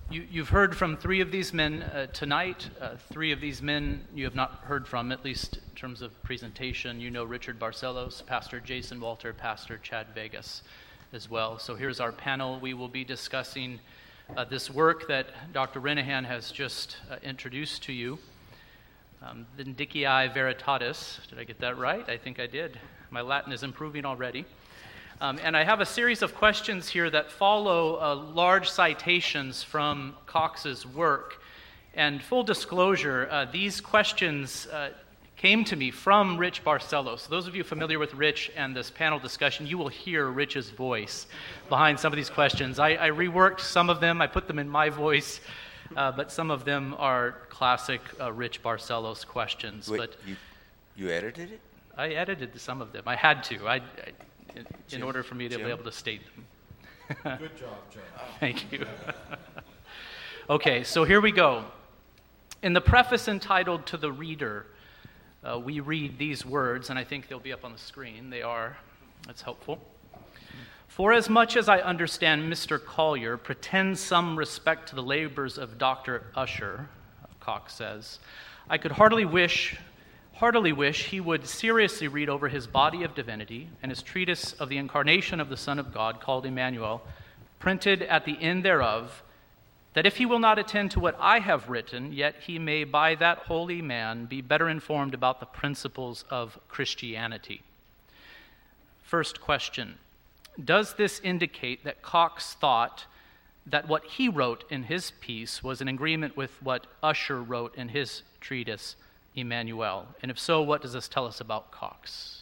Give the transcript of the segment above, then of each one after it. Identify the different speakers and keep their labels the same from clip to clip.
Speaker 1: You've heard from three of these men tonight. Three of these men you have not heard from, at least in terms of presentation. You know Richard Barcelos, Pastor Jason Walter, Pastor Chad Vegas as well. So here's our panel. We will be discussing this work that Dr. Renehan has just introduced to you, Vindiciae Veritatis. Did I get that right? I think I did. My Latin is improving already. And I have a series of questions here that follow large citations from Cox's work. And full disclosure, these questions came to me from Rich Barcelos. So those of you familiar with Rich and this panel discussion, you will hear Rich's voice behind some of these questions. I reworked some of them. I put them in my voice, but some of them are classic Rich Barcelos questions.
Speaker 2: Wait, you edited it?
Speaker 1: I edited some of them. I had to. In order for me to be able to state them.
Speaker 3: Good job, John.
Speaker 1: Thank you. Okay, so here we go. In the preface entitled To the Reader, we read these words, and I think they'll be up on the screen. They are. That's helpful. For as much as I understand Mr. Collier pretends some respect to the labors of Dr. Usher, Cox says, I could heartily wish he would seriously read over his Body of Divinity and his treatise of the incarnation of the Son of God called Emmanuel, printed at the end thereof, that if he will not attend to what I have written, yet he may by that holy man be better informed about the principles of Christianity. First question, does this indicate that Cox thought that what he wrote in his piece was in agreement with what Usher wrote in his treatise, Emmanuel? And if so, what does this tell us about Cox?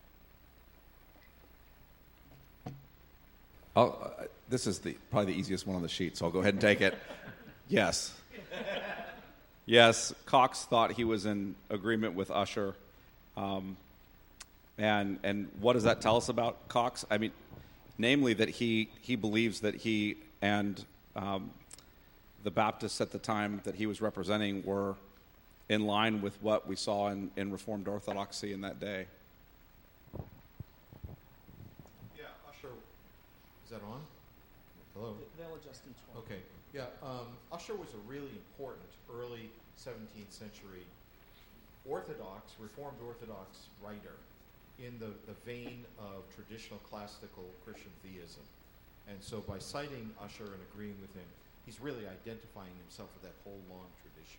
Speaker 4: This is probably the easiest one on the sheet, so I'll go ahead and take it. Yes. Yes, Cox thought he was in agreement with Usher. And what does that tell us about Cox? I mean, namely that he believes that he and the Baptists at the time that he was representing were in line with what we saw in Reformed Orthodoxy in that day.
Speaker 3: Yeah, Usher, is that on? Hello?
Speaker 5: They'll adjust each one.
Speaker 3: Okay, yeah, Usher was a really important early 17th century Reformed Orthodox writer in the vein of traditional classical Christian theism. And so by citing Usher and agreeing with him, he's really identifying himself with that whole long tradition.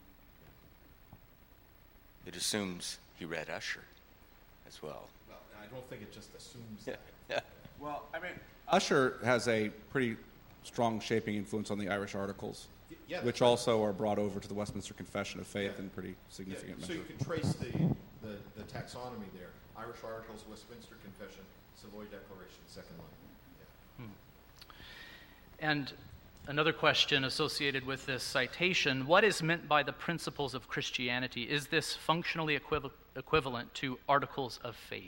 Speaker 2: It assumes he read Usher as well.
Speaker 3: Well, I don't think it just assumes
Speaker 2: Yeah.
Speaker 3: that.
Speaker 4: Well, I mean, Usher has a pretty strong shaping influence on the Irish Articles,
Speaker 3: Yeah,
Speaker 4: which
Speaker 3: right.
Speaker 4: also are brought over to the Westminster Confession of Faith in pretty significant
Speaker 3: So
Speaker 4: measure.
Speaker 3: you can trace the taxonomy there. Irish Articles, Westminster Confession, Savoy Declaration, second line. Yeah.
Speaker 1: And another question associated with this citation, what is meant by the principles of Christianity? Is this functionally equivalent to articles of faith?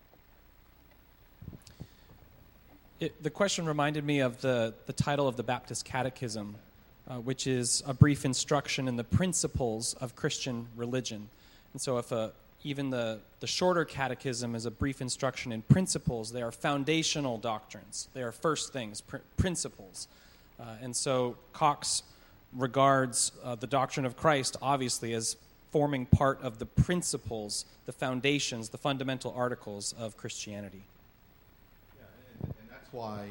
Speaker 5: The question reminded me of the title of the Baptist Catechism, which is a brief instruction in the principles of Christian religion. And so if even the shorter catechism is a brief instruction in principles, they are foundational doctrines. They are first things, principles. And so Cox regards the doctrine of Christ, obviously, as forming part of the principles, the foundations, the fundamental articles of Christianity.
Speaker 3: Yeah, and that's why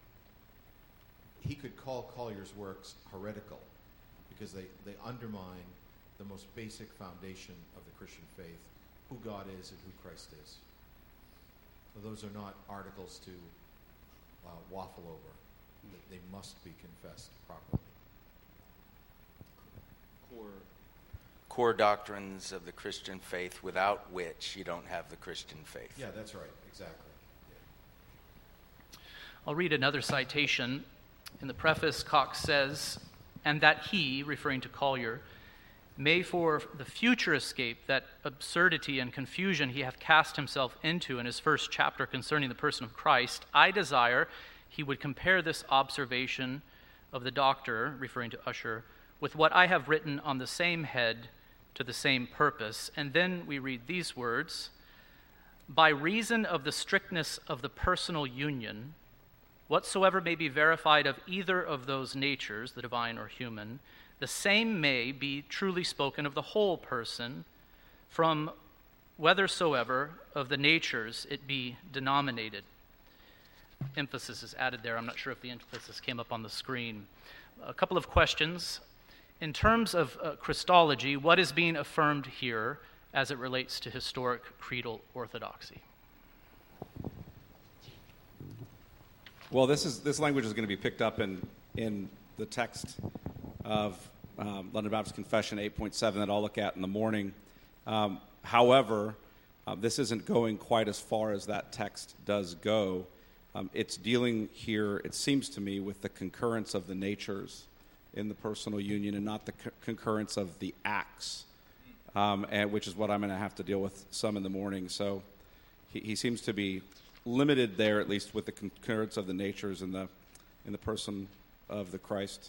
Speaker 3: he could call Collier's works heretical, because they undermine the most basic foundation of the Christian faith, who God is and who Christ is. So those are not articles to waffle over. They must be confessed properly.
Speaker 2: Core doctrines of the Christian faith, without which you don't have the Christian faith.
Speaker 3: Yeah, that's right, exactly. Yeah.
Speaker 1: I'll read another citation. In the preface, Cox says, and that he, referring to Collier, may for the future escape that absurdity and confusion he hath cast himself into in his first chapter concerning the person of Christ, I desire he would compare this observation of the doctor, referring to Usher, with what I have written on the same head to the same purpose. And then we read these words, by reason of the strictness of the personal union, whatsoever may be verified of either of those natures, the divine or human, the same may be truly spoken of the whole person, from whethersoever of the natures it be denominated. Emphasis is added there. I'm not sure if the emphasis came up on the screen. A couple of questions. In terms of Christology, what is being affirmed here as it relates to historic creedal orthodoxy?
Speaker 4: Well, this language is going to be picked up in the text of London Baptist Confession 8.7 that I'll look at in the morning. However, this isn't going quite as far as that text does go. It's dealing here, it seems to me, with the concurrence of the natures in the personal union and not the concurrence of the acts, which is what I'm going to have to deal with some in the morning. So he seems to be limited there, at least with the concurrence of the natures in the person of the Christ.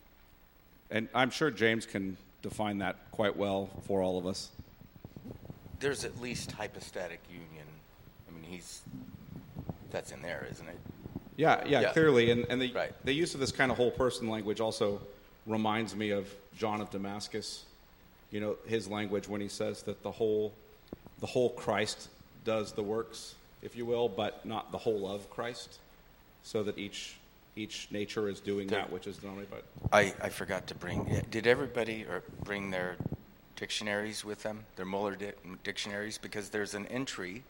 Speaker 4: And I'm sure James can define that quite well for all of us.
Speaker 2: There's at least hypostatic union. I mean, that's in there, isn't it?
Speaker 4: Yeah, clearly. And
Speaker 2: Right.
Speaker 4: the use of this kind of whole person language also reminds me of John of Damascus. You know, his language when he says that the whole Christ does the works, if you will, but not the whole of Christ, so that each nature is doing that which is denominated by.
Speaker 2: I forgot to bring. Did everybody bring their dictionaries with them? Their Muller dictionaries, because there's an entry,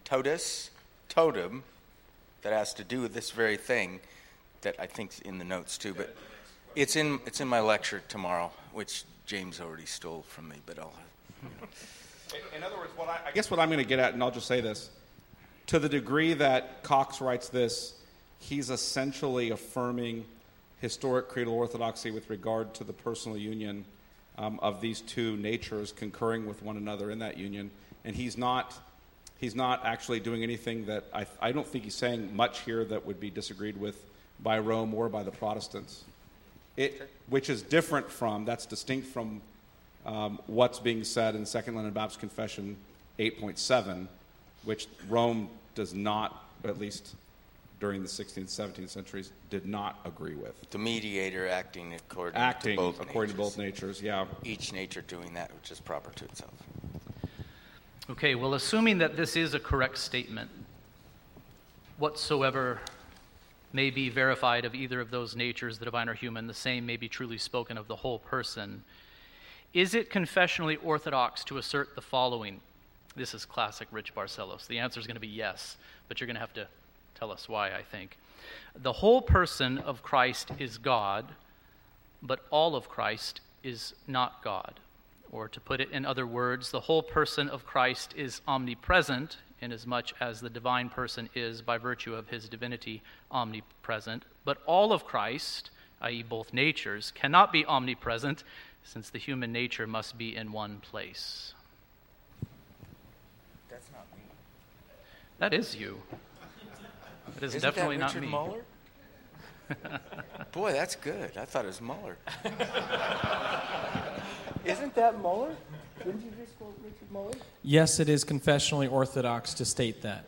Speaker 2: totem, that has to do with this very thing, that I think's in the notes too. But it's in my lecture tomorrow, which James already stole from me. But I'll.
Speaker 4: In other words, I guess what I'm going to get at, and I'll just say this. To the degree that Cox writes this, he's essentially affirming historic creedal orthodoxy with regard to the personal union of these two natures concurring with one another in that union. And he's not actually doing anything that I don't think he's saying much here that would be disagreed with by Rome or by the Protestants. Which is different from, that's distinct from what's being said in Second London Baptist Confession 8.7, which Rome does not, at least during the 16th, 17th centuries, did not agree with.
Speaker 2: The mediator acting according to both natures,
Speaker 4: yeah.
Speaker 2: Each nature doing that which is proper to itself.
Speaker 1: Okay, well, assuming that this is a correct statement, whatsoever may be verified of either of those natures, the divine or human, the same may be truly spoken of the whole person. Is it confessionally orthodox to assert the following? This is classic Rich Barcelos. The answer is going to be yes, but you're going to have to tell us why, I think. The whole person of Christ is God, but all of Christ is not God. Or to put it in other words, the whole person of Christ is omnipresent, inasmuch as the divine person is, by virtue of his divinity, omnipresent. But all of Christ, i.e. both natures, cannot be omnipresent, since the human nature must be in one place.
Speaker 2: That's not me.
Speaker 1: That is you. That is
Speaker 2: Isn't
Speaker 1: definitely
Speaker 2: that Richard
Speaker 1: not me.
Speaker 2: Muller? Boy, that's good. I thought it was Muller. Isn't that Muller? Didn't you just quote Richard Muller?
Speaker 5: Yes, it is confessionally orthodox to state that.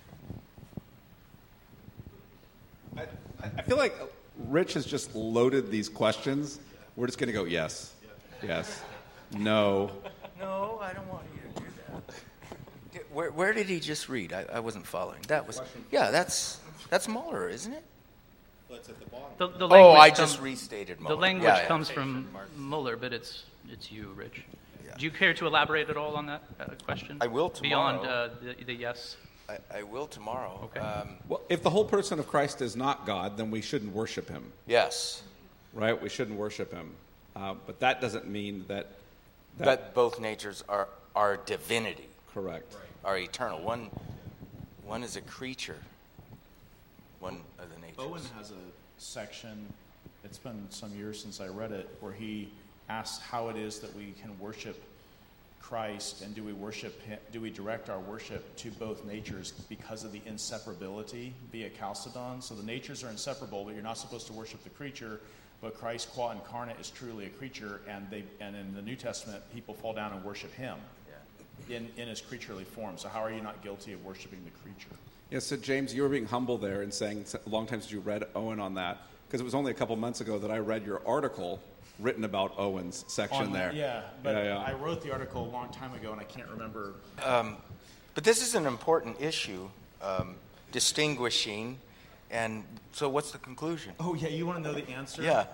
Speaker 4: I feel like Rich has just loaded these questions. We're just going to go yes, yes, no.
Speaker 2: No, I don't want you to do that. Where did he just read? I wasn't following. That was that's Muller, isn't it?
Speaker 3: Let's at the bottom.
Speaker 1: The language
Speaker 2: I just restated Muller.
Speaker 1: The language comes from Muller, but it's you, Rich.
Speaker 2: Yeah.
Speaker 1: Do you care to elaborate at all on that question?
Speaker 2: I will tomorrow.
Speaker 1: Beyond the yes?
Speaker 2: I will tomorrow.
Speaker 1: Okay.
Speaker 4: Well, if the whole person of Christ is not God, then we shouldn't worship him,
Speaker 2: Yes.
Speaker 4: right? We shouldn't worship him. But that doesn't mean that
Speaker 2: But both natures are divinity,
Speaker 4: correct.
Speaker 2: are eternal. One is a creature. One of the natures.
Speaker 6: Owen has a section, it's been some years since I read it, where he asks how it is that we can worship Christ, and do we direct our worship to both natures because of the inseparability via Chalcedon? So the natures are inseparable, but you're not supposed to worship the creature, but Christ qua incarnate is truly a creature, and in the New Testament, people fall down and worship him. in his creaturely form. So how are you not guilty of worshiping the creature?
Speaker 4: Yeah, so James, you were being humble there and saying it's a long time since you read Owen on that, because it was only a couple months ago that I read your article written about Owen's section there.
Speaker 6: Yeah, but I wrote the article a long time ago, and I can't remember.
Speaker 2: But this is an important issue, distinguishing. And so what's the conclusion?
Speaker 6: Oh, yeah, you want to know the answer?
Speaker 2: Yeah.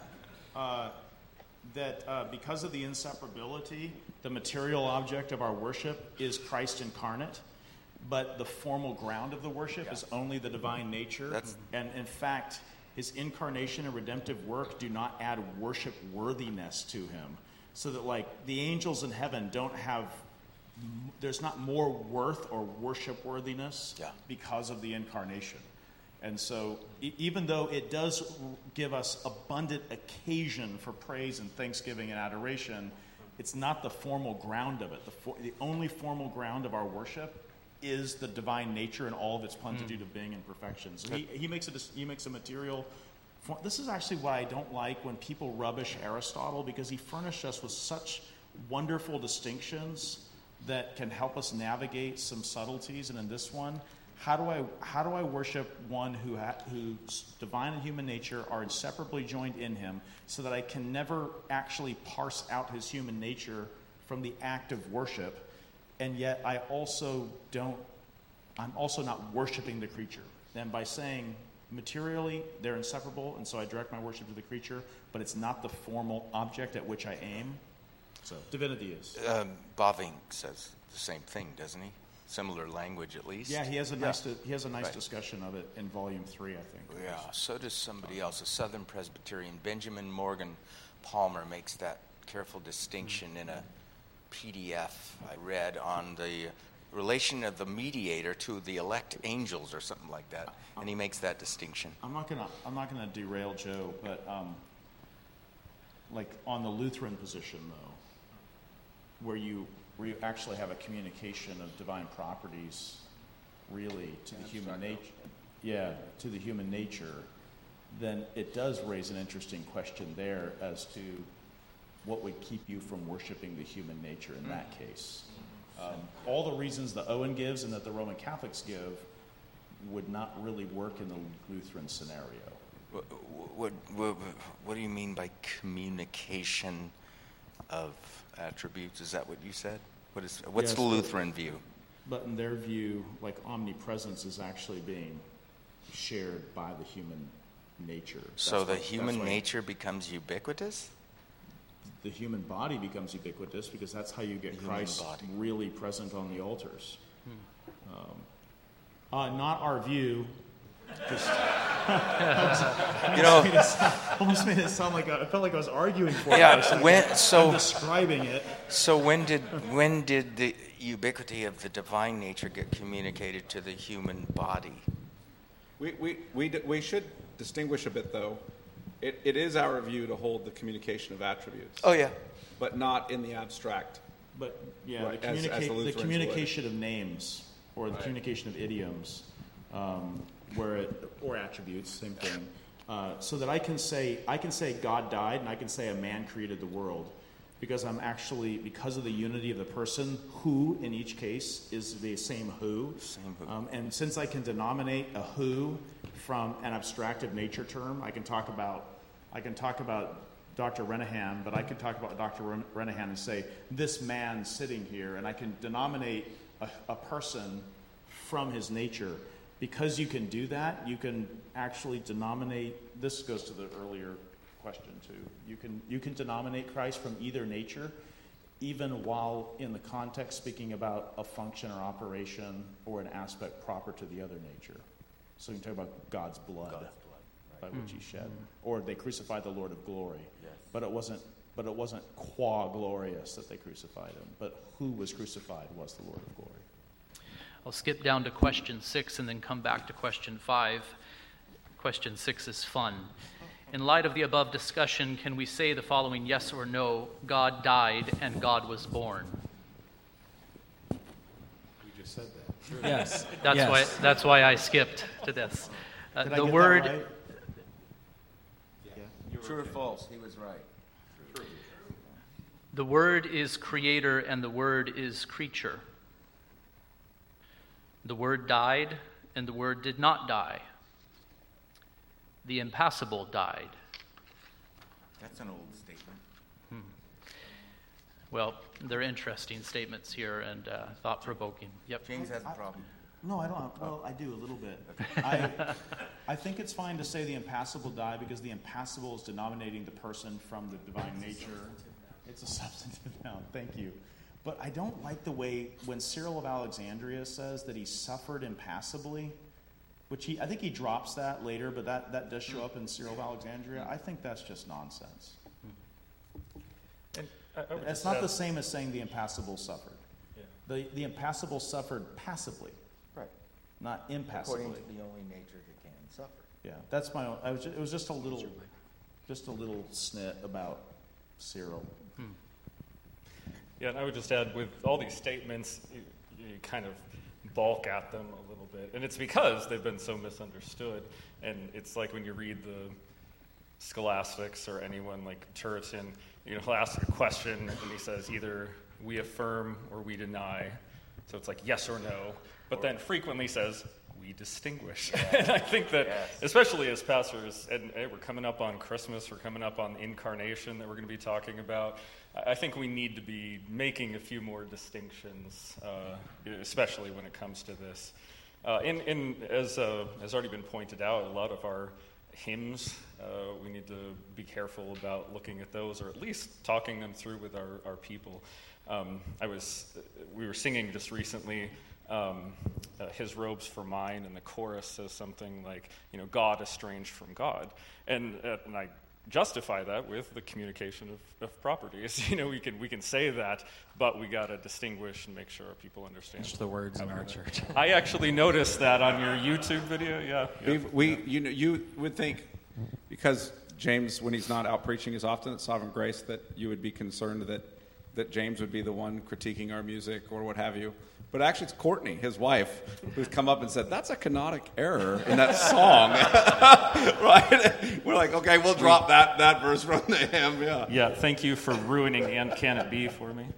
Speaker 6: That because of the inseparability, the material object of our worship is Christ incarnate, but the formal ground of the worship is only the divine nature. And in fact, his incarnation and redemptive work do not add worship worthiness to him. So that, like, the angels in heaven don't have, there's not more worth or worship worthiness because of the incarnation. And so even though it does give us abundant occasion for praise and thanksgiving and adoration, it's not the formal ground of it. The only formal ground of our worship is the divine nature and all of its plenitude of being and perfection. So he makes a material. This is actually why I don't like when people rubbish Aristotle, because he furnished us with such wonderful distinctions that can help us navigate some subtleties. And in this one, how do I worship one whose divine and human nature are inseparably joined in him, so that I can never actually parse out his human nature from the act of worship, and yet I'm also not worshiping the creature. And by saying materially they're inseparable, and so I direct my worship to the creature, but it's not the formal object at which I aim. So divinity is.
Speaker 2: Bavinck says the same thing, doesn't he? Similar language, at least.
Speaker 6: Yeah, he has a nice discussion of it in Volume 3, I think.
Speaker 2: Yeah, so does somebody else. A Southern Presbyterian, Benjamin Morgan Palmer, makes that careful distinction in a PDF I read on the relation of the mediator to the elect angels or something like that, and he makes that distinction.
Speaker 6: I'm not gonna derail Joe, but like on the Lutheran position though, where you actually have a communication of divine properties, really, to the human nature. Yeah, to the human nature. Then it does raise an interesting question there as to what would keep you from worshiping the human nature in that case. All the reasons that Owen gives and that the Roman Catholics give would not really work in the Lutheran scenario.
Speaker 2: What do you mean by communication of attributes? Is that what you said? What's the Lutheran view?
Speaker 6: But in their view, like, omnipresence is actually being shared by the human nature.
Speaker 2: So the human nature becomes ubiquitous?
Speaker 6: The human body becomes ubiquitous because that's how you get Christ really present on the altars. Not our view. Almost made it sound like I felt like I was arguing for it. I'm describing it.
Speaker 2: So when did the ubiquity of the divine nature get communicated to the human body?
Speaker 4: We should distinguish a bit, though. It is our view to hold the communication of attributes.
Speaker 2: Oh yeah,
Speaker 4: but not in the abstract.
Speaker 6: But yeah,
Speaker 4: right,
Speaker 6: the communication of names or the communication of idioms. Or attributes, same thing, so that I can say God died, and I can say a man created the world, because I'm actually, because of the unity of the person, who in each case is the same who. And since I can denominate a who from an abstractive nature term, I can talk about Dr. Renahan, but I can talk about Dr. Renahan and say this man sitting here, and I can denominate a person from his nature. Because you can do that, you can actually denominate, this goes to the earlier question too, you can denominate Christ from either nature, even while in the context speaking about a function or operation or an aspect proper to the other nature. So you can talk about God's blood by which he shed. Or they crucified the Lord of glory. Yes. But it wasn't qua glorious that they crucified him, but who was crucified was the Lord of glory.
Speaker 1: I'll skip down to question 6 and then come back to question 5. Question 6 is fun. In light of the above discussion, can we say the following yes or no? God died and God was born.
Speaker 3: You just said that.
Speaker 5: Yes.
Speaker 1: That's why I skipped to this.
Speaker 6: Did
Speaker 1: the
Speaker 6: I get
Speaker 1: word.
Speaker 6: that right?
Speaker 2: True or false? He was right.
Speaker 1: The word is creator and the word is creature. The Word died, and the Word did not die. The impassible died.
Speaker 2: That's an old statement.
Speaker 1: Well, they're interesting statements here and thought-provoking. Yep.
Speaker 2: James has a problem.
Speaker 6: No, I don't. Well, I do a little bit. I think it's fine to say the impassible died because the impassible is denominating the person from the divine nature. It's a substantive noun. Thank you. But I don't like the way when Cyril of Alexandria says that he suffered impassibly, which I think he drops that later, but that does show up in Cyril of Alexandria. I think that's just nonsense. It's not the same as saying the impassible suffered. Yeah. The impassible suffered passively,
Speaker 2: Right.
Speaker 6: not impassively.
Speaker 2: According to the only nature that can suffer.
Speaker 6: Yeah, that's my own. It was just a little snit about Cyril.
Speaker 7: Yeah, and I would just add, with all these statements, you kind of balk at them a little bit. And it's because they've been so misunderstood. And it's like when you read the scholastics or anyone like Turretin, he'll ask a question and he says either we affirm or we deny. So it's like yes or no. But then frequently says we distinguish. And I think that, especially as pastors, and we're coming up on Christmas, we're coming up on Incarnation that we're going to be talking about, I think we need to be making a few more distinctions, especially when it comes to this. As already been pointed out, a lot of our hymns, we need to be careful about looking at those, or at least talking them through with our people. We were singing just recently, His Robes for Mine, and the chorus says something like, God estranged from God. And I justify that with the communication of properties. We can say that, but we got to distinguish and make sure our people understand.
Speaker 5: It's the words in our church.
Speaker 7: I actually noticed that on your YouTube video. Yeah.
Speaker 4: You would think, because James, when he's not out preaching as often at Sovereign Grace, that you would be concerned that James would be the one critiquing our music or what have you. But actually, it's Courtney, his wife, who's come up and said, that's a canonic error in that song. Right? We're like, okay, we'll drop that verse from the hymn.
Speaker 7: Yeah, thank you for ruining And Can It Be for me.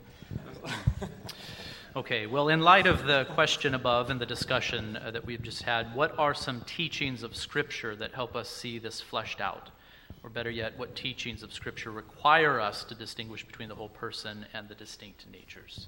Speaker 1: Okay, well, in light of the question above and the discussion that we've just had, what are some teachings of Scripture that help us see this fleshed out? Or better yet, what teachings of Scripture require us to distinguish between the whole person and the distinct natures?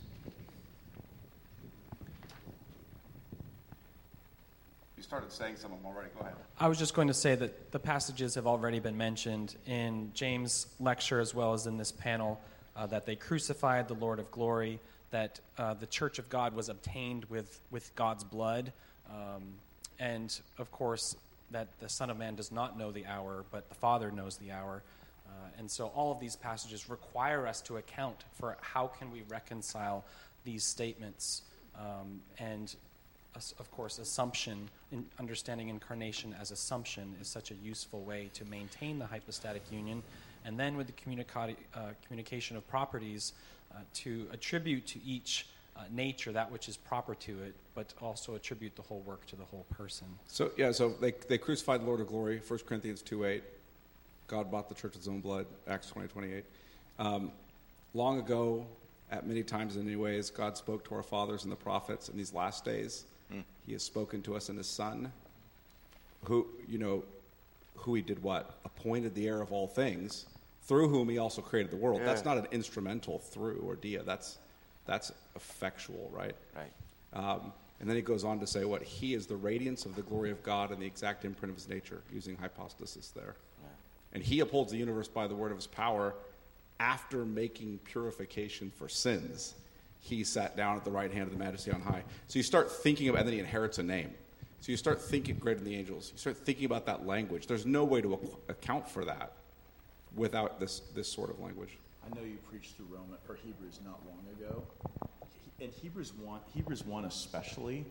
Speaker 4: You started saying some of them already. Go ahead.
Speaker 5: I was just going to say that the passages have already been mentioned in James' lecture as well as in this panel, that they crucified the Lord of glory, that the church of God was obtained with God's blood, and, of course, that the Son of Man does not know the hour, but the Father knows the hour. And so all of these passages require us to account for how can we reconcile these statements. And, of course, assumption, understanding incarnation as assumption is such a useful way to maintain the hypostatic union. And then with the communication of properties, to attribute to each nature that which is proper to it, but also attribute the whole work to the whole person.
Speaker 4: So they crucified the Lord of glory, 1 Corinthians 2:8. God bought the church with his own blood, Acts 20:28. Long ago, at many times in many ways, God spoke to our fathers and the prophets. In these last days, he has spoken to us in his Son, who he did what? Appointed the heir of all things, through whom he also created the world. Yeah. That's not an instrumental through or dia. That's effectual, right?
Speaker 2: Right.
Speaker 4: And then he goes on to say what? He is the radiance of the glory of God and the exact imprint of his nature, using hypostasis there. Yeah. And he upholds the universe by the word of his power. After making purification for sins, he sat down at the right hand of the Majesty on high. So you start thinking about, and then he inherits a name. So you start thinking greater than the angels. You start thinking about that language. There's no way to account for that without this sort of language.
Speaker 6: I know you preached through Hebrews not long ago. In Hebrews 1 especially,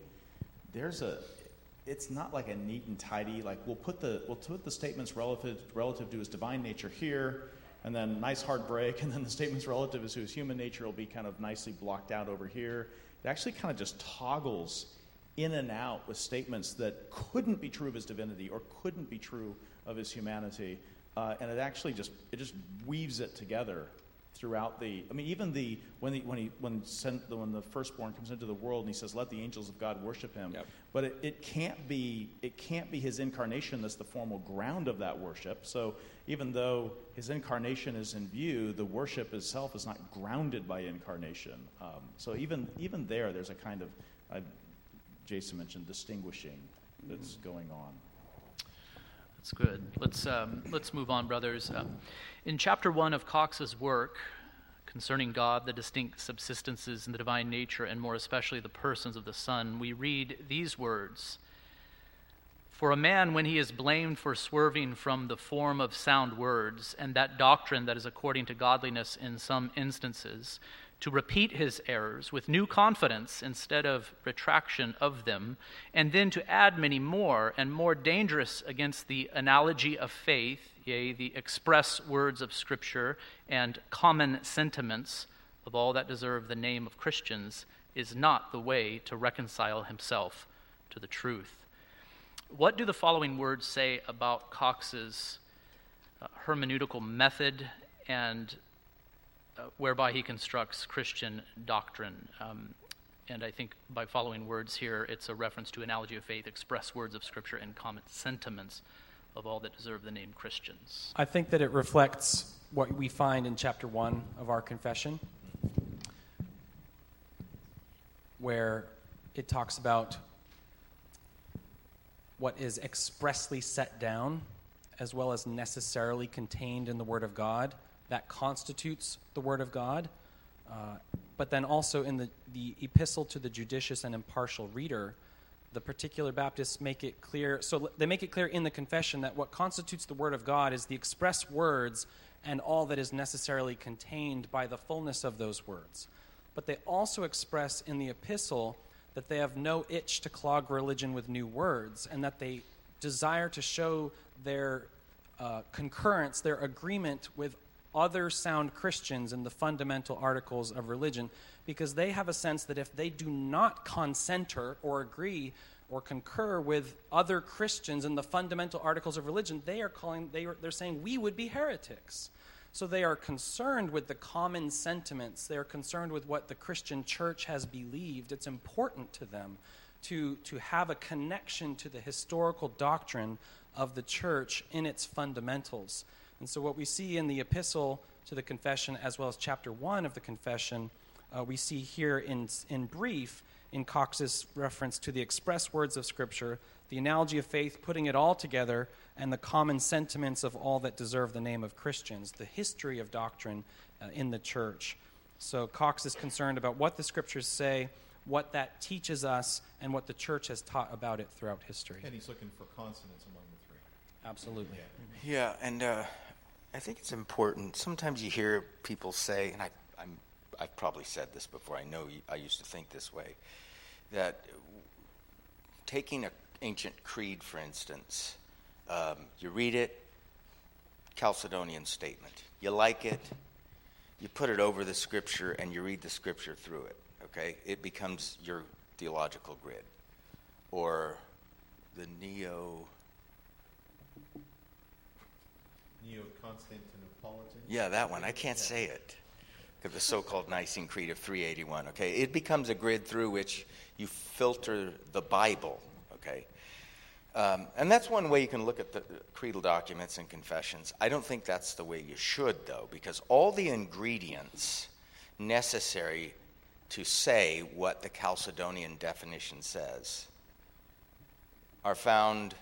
Speaker 6: it's not like a neat and tidy, like we'll put the statements relative to his divine nature here, and then nice hard break, and then the statements relative to his human nature will be kind of nicely blocked out over here. It actually kind of just toggles in and out with statements that couldn't be true of his divinity or couldn't be true of his humanity. And it actually just weaves it together throughout the. I mean, even when the firstborn comes into the world and he says, "Let the angels of God worship him,"
Speaker 4: Yep.
Speaker 6: but it can't be his incarnation that's the formal ground of that worship. So even though his incarnation is in view, the worship itself is not grounded by incarnation. So even there's a kind of, Jason mentioned, distinguishing that's going on.
Speaker 1: That's good. Let's move on, brothers. In chapter 1 of Cox's work concerning God, the distinct subsistences in the divine nature, and more especially the persons of the Son, we read these words: "For a man, when he is blamed for swerving from the form of sound words, and that doctrine that is according to godliness in some instances, to repeat his errors with new confidence instead of retraction of them, and then to add many more and more dangerous against the analogy of faith, yea, the express words of Scripture and common sentiments of all that deserve the name of Christians, is not the way to reconcile himself to the truth." What do the following words say about Cox's hermeneutical method and whereby he constructs Christian doctrine? And I think by following words here, it's a reference to analogy of faith, express words of Scripture, and common sentiments of all that deserve the name Christians.
Speaker 5: I think that it reflects what we find in chapter 1 of our confession, where it talks about what is expressly set down as well as necessarily contained in the Word of God. That constitutes the Word of God. But then also in the epistle to the judicious and impartial reader, the particular Baptists make it clear. So they make it clear in the confession that what constitutes the Word of God is the express words and all that is necessarily contained by the fullness of those words. But they also express in the epistle that they have no itch to clog religion with new words, and that they desire to show their concurrence, their agreement with other sound Christians in the fundamental articles of religion, because they have a sense that if they do not concenter or agree or concur with other Christians in the fundamental articles of religion, they're saying we would be heretics. So they are concerned with the common sentiments. They are concerned with what the Christian church has believed. It's important to them to have a connection to the historical doctrine of the church in its fundamentals. And so what we see in the epistle to the confession, as well as chapter 1 of the confession, we see here in brief, in Cox's reference to the express words of Scripture, the analogy of faith, putting it all together, and the common sentiments of all that deserve the name of Christians, the history of doctrine in the church. So Cox is concerned about what the Scriptures say, what that teaches us, and what the church has taught about it throughout history.
Speaker 3: And he's looking for consonants among the three.
Speaker 5: Absolutely.
Speaker 2: Yeah, and I think it's important. Sometimes you hear people say, and I've probably said this before, I know I used to think this way, that taking an ancient creed, for instance, you read it, Chalcedonian statement. You like it, you put it over the Scripture, and you read the Scripture through it, okay? It becomes your theological grid. Or the
Speaker 3: Neo-Constantinopolitan?
Speaker 2: Yeah, that one. I can't say it. The so-called Nicene Creed of 381, okay? It becomes a grid through which you filter the Bible, okay? And that's one way you can look at the creedal documents and confessions. I don't think that's the way you should, though, because all the ingredients necessary to say what the Chalcedonian definition says are found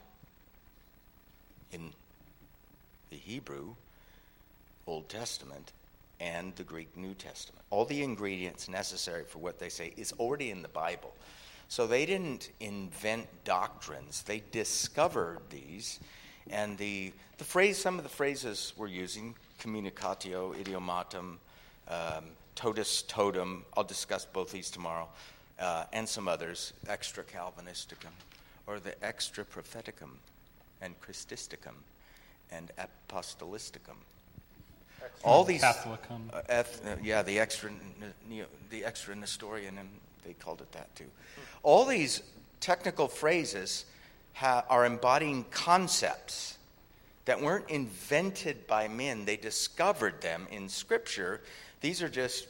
Speaker 2: in the Hebrew Old Testament and the Greek New Testament. All the ingredients necessary for what they say is already in the Bible. So they didn't invent doctrines. They discovered these. And some of the phrases we're using, communicatio idiomatum, totus totum, I'll discuss both these tomorrow, and some others, extra Calvinisticum, or the extra propheticum, and Christisticum, and apostolisticum. All these
Speaker 7: Catholicum.
Speaker 2: The extra Nestorian, and they called it that too. All these technical phrases are embodying concepts that weren't invented by men. They discovered them in Scripture. These are just,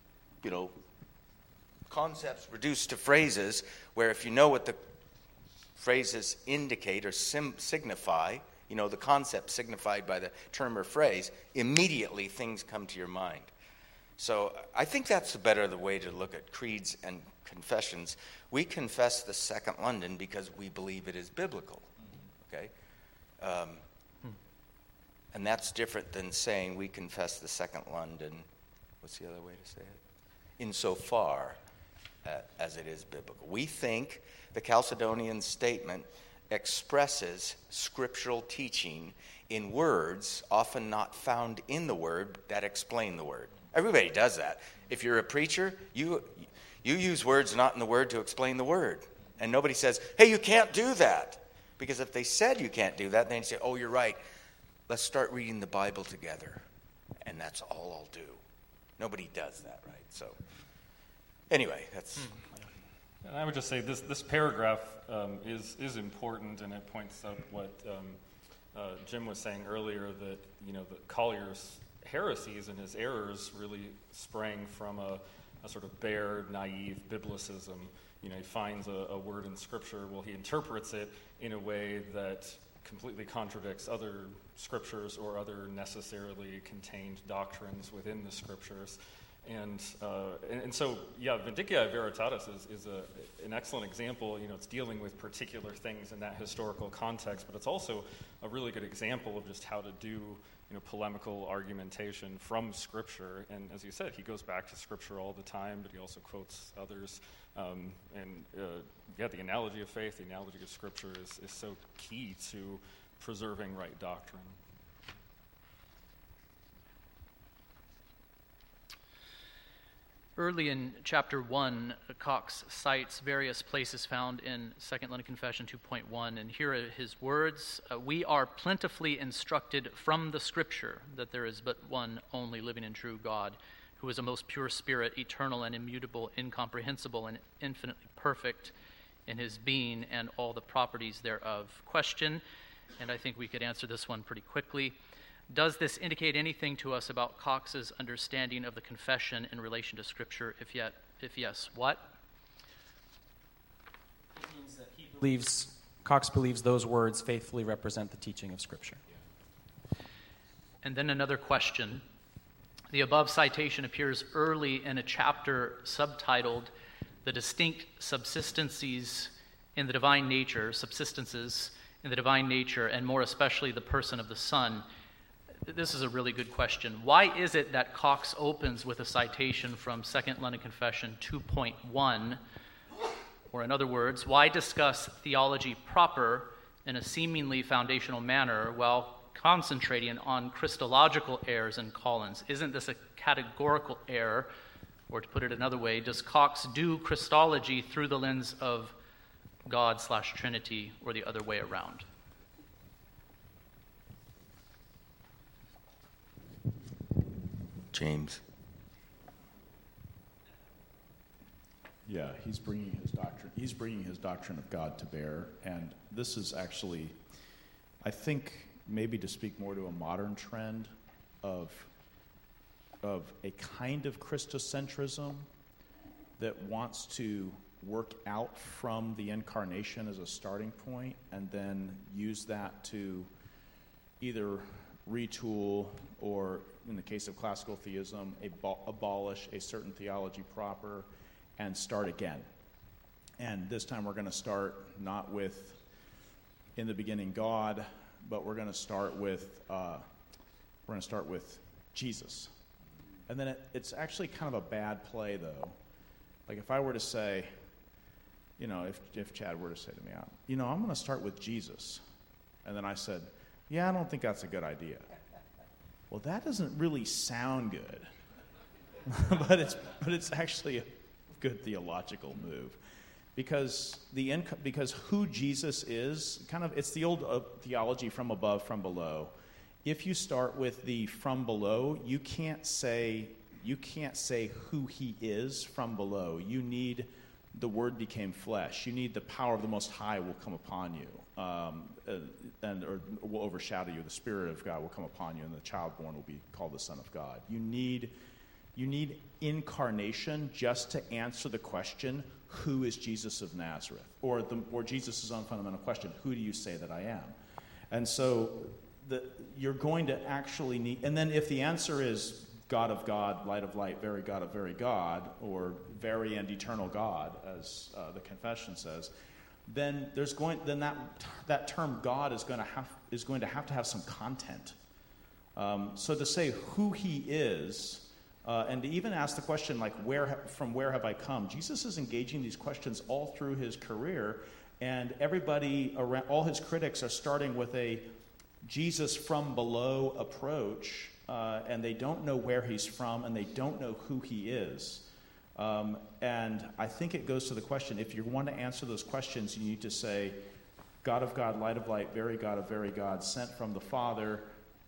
Speaker 2: concepts reduced to phrases where if you know what the phrases indicate or signify, the concept signified by the term or phrase, immediately things come to your mind. So I think that's the way to look at creeds and confessions. We confess the Second London because we believe it is biblical. Okay? And that's different than saying we confess the Second London, what's the other way to say it? Insofar as it is biblical. We think the Chalcedonian statement expresses scriptural teaching in words often not found in the Word that explain the Word. Everybody does that. If you're a preacher, you use words not in the Word to explain the Word. And nobody says, hey, you can't do that. Because if they said you can't do that, then you say, oh, you're right. Let's start reading the Bible together. And that's all I'll do. Nobody does that, right? So, anyway, that's...
Speaker 7: And I would just say this paragraph is important, and it points out what Jim was saying earlier, that that Collier's heresies and his errors really sprang from a sort of bare, naive biblicism. He finds a word in Scripture, he interprets it in a way that completely contradicts other scriptures or other necessarily contained doctrines within the Scriptures. And so, Vindictiae Veritatis is an excellent example. It's dealing with particular things in that historical context, but it's also a really good example of just how to do polemical argumentation from Scripture. And as you said, he goes back to Scripture all the time, but he also quotes others. The analogy of faith, the analogy of Scripture is so key to preserving right doctrine.
Speaker 1: Early in chapter 1, Cox cites various places found in 2nd London Confession 2.1, and here are his words. We are plentifully instructed from the Scripture that there is but one only living and true God, who is a most pure spirit, eternal and immutable, incomprehensible and infinitely perfect in his being and all the properties thereof. Question, and I think we could answer this one pretty quickly. Does this indicate anything to us about Cox's understanding of the confession in relation to Scripture? If yes, what?
Speaker 5: It means that Cox believes those words faithfully represent the teaching of Scripture.
Speaker 1: And then another question. The above citation appears early in a chapter subtitled The Distinct Subsistences in the Divine Nature, and more especially the person of the Son. This is a really good question. Why is it that Cox opens with a citation from 2nd London Confession 2.1? Or in other words, why discuss theology proper in a seemingly foundational manner while concentrating on Christological errors in Collins? Isn't this a categorical error? Or to put it another way, does Cox do Christology through the lens of God/Trinity or the other way around?
Speaker 2: James.
Speaker 6: Yeah, he's bringing his doctrine of God to bear, and this is actually, I think, maybe to speak more to a modern trend of a kind of Christocentrism that wants to work out from the incarnation as a starting point and then use that to either retool or, in the case of classical theism, abolish a certain theology proper and start again. And this time we're going to start not with in the beginning God, but we're going to start with Jesus. And then it's actually kind of a bad play, though. Like if I were to say, if Chad were to say to me, I'm going to start with Jesus, and then I said, yeah, I don't think that's a good idea. Well, that doesn't really sound good, but it's actually a good theological move, because who Jesus is it's the old theology from above, from below. If you start with the from below, you can't say who he is from below. You need the Word became flesh. You need the power of the Most High will come upon you. or will overshadow you. The Spirit of God will come upon you, and the child born will be called the Son of God. You need incarnation just to answer the question, who is Jesus of Nazareth? Or Jesus' own fundamental question, who do you say that I am? And so you're going to actually need, and then if the answer is God of God, light of light, very God of very God, or very and eternal God, as the confession says, then that term God is going to have some content. So to say who he is, and to even ask the question like from where have I come? Jesus is engaging these questions all through his career, and everybody around, all his critics are starting with a Jesus from below approach, and they don't know where he's from, and they don't know who he is. And I think it goes to the question, if you want to answer those questions, you need to say, God of God, light of light, very God of very God, sent from the Father,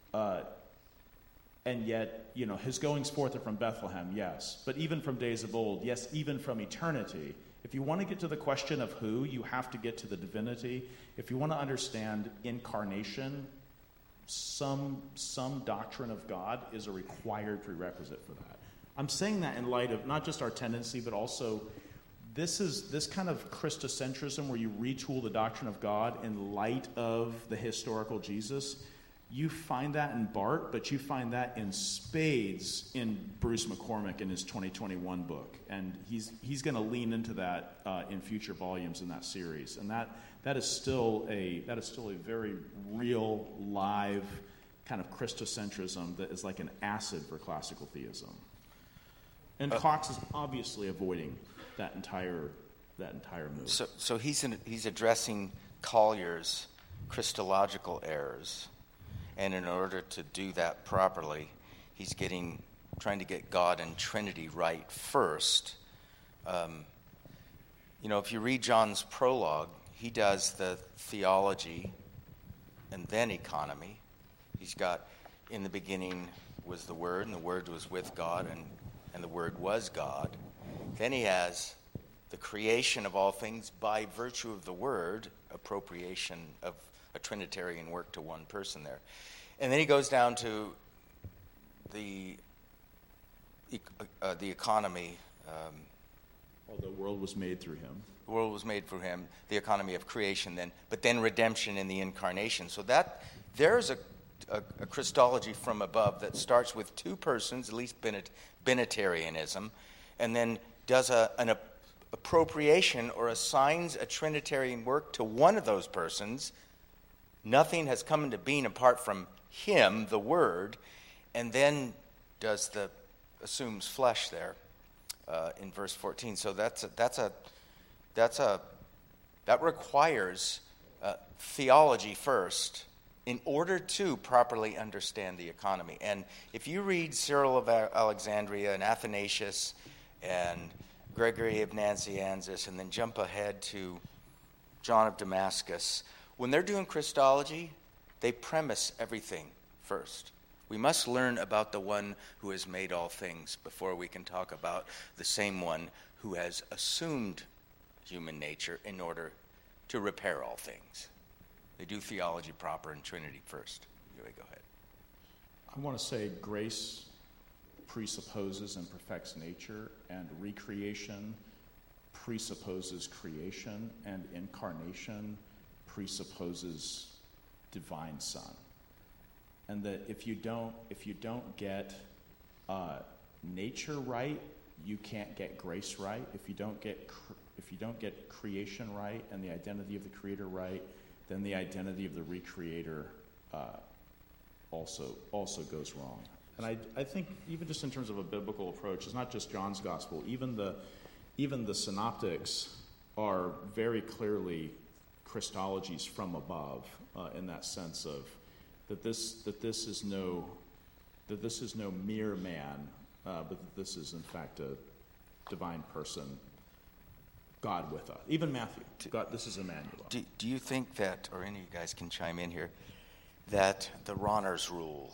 Speaker 6: and yet, his goings forth are from Bethlehem, yes. But even from days of old, yes, even from eternity. If you want to get to the question of who, you have to get to the divinity. If you want to understand incarnation, some doctrine of God is a required prerequisite for that. I'm saying that in light of not just our tendency, but also this kind of Christocentrism where you retool the doctrine of God in light of the historical Jesus. You find that in Barth, but you find that in spades in Bruce McCormick in his 2021 book, and he's going to lean into that in future volumes in that series, and that is still a very real, live kind of Christocentrism that is like an acid for classical theism. And Cox is obviously avoiding that entire move.
Speaker 2: So he's addressing Collier's Christological errors. And in order to do that properly, he's trying to get God and Trinity right first. If you read John's prologue, he does the theology and then economy. He's got, in the beginning was the Word, and the Word was with God, and the Word was God. Then he has the creation of all things by virtue of the Word, appropriation of a Trinitarian work to one person there. And then he goes down to the economy.
Speaker 6: The world was made through him.
Speaker 2: The world was made through him, the economy of creation but then redemption in the incarnation. So there's a Christology from above that starts with two persons, at least Binitarianism, and then does an appropriation or assigns a Trinitarian work to one of those persons. Nothing has come into being apart from him, the Word, and then assumes flesh there in verse 14. So that requires theology first in order to properly understand the economy. And if you read Cyril of Alexandria and Athanasius and Gregory of Nazianzus, and then jump ahead to John of Damascus, when they're doing Christology, they premise everything first. We must learn about the one who has made all things before we can talk about the same one who has assumed human nature in order to repair all things. They do theology proper and Trinity first. Go ahead.
Speaker 6: I want to say grace presupposes and perfects nature, and recreation presupposes creation, and incarnation presupposes divine Son. And that if you don't get nature right, you can't get grace right. If you don't get creation right and the identity of the Creator right, then the identity of the Recreator also goes wrong. And I think even just in terms of a biblical approach, it's not just John's gospel. Even the synoptics are very clearly Christologies from above, in that sense of that this is no mere man, but that this is in fact a divine person, God with us. Even Matthew, God, this is Emmanuel.
Speaker 2: Do you think that, or any of you guys can chime in here, that the Rahner's rule,